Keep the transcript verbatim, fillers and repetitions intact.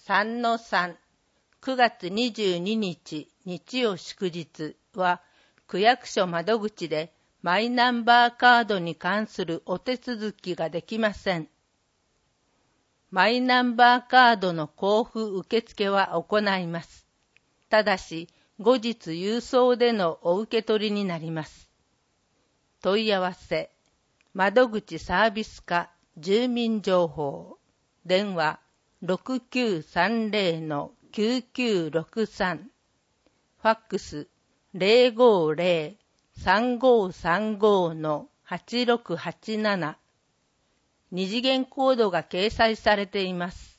さんのさん、くがつにじゅうににち日曜祝日は、区役所窓口でマイナンバーカードに関するお手続きができません。マイナンバーカードの交付受付は行います。ただし、後日郵送でのお受け取りになります。問い合わせ、窓口サービス課住民情報、電話 ろくきゅうさんぜろのきゅうきゅうろくさん、ファックス ゼロごゼロさんごさんごのはちろくはちなな、二次元コードが掲載されています。